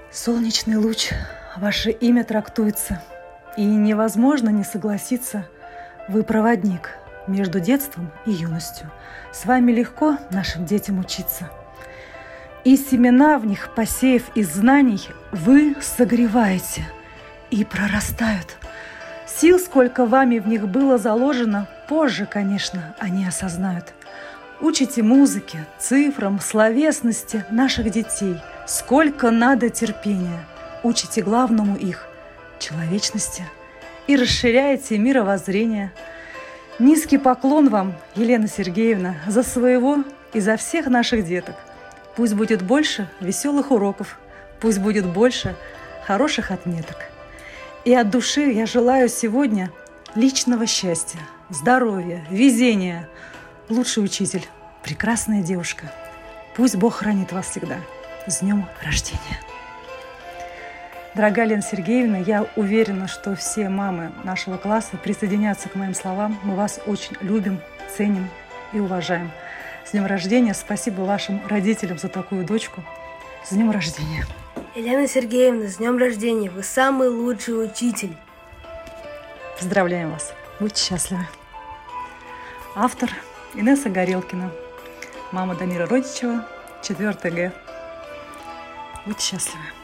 Солнечный луч, ваше имя трактуется, и невозможно не согласиться. Вы проводник между детством и юностью. С вами легко нашим детям учиться. И семена в них, посеяв из знаний, вы согреваете и прорастают. Сил, сколько вами в них было заложено, позже, конечно, они осознают. Учите музыке, цифрам, словесности наших детей. Сколько надо терпения. Учите главному их – человечности. И расширяете мировоззрение. Низкий поклон вам, Елена Сергеевна, за своего и за всех наших деток. Пусть будет больше веселых уроков, пусть будет больше хороших отметок. И от души я желаю сегодня личного счастья, здоровья, везения. Лучший учитель, прекрасная девушка. Пусть Бог хранит вас всегда. С днем рождения! Дорогая Лена Сергеевна, я уверена, что все мамы нашего класса присоединятся к моим словам. Мы вас очень любим, ценим и уважаем. С днем рождения! Спасибо вашим родителям за такую дочку. С днем рождения! Елена Сергеевна, с днем рождения! Вы самый лучший учитель! Поздравляем вас! Будьте счастливы! Автор Инесса Горелкина. Мама Дамира Родичева, 4 Г. Будьте счастливы!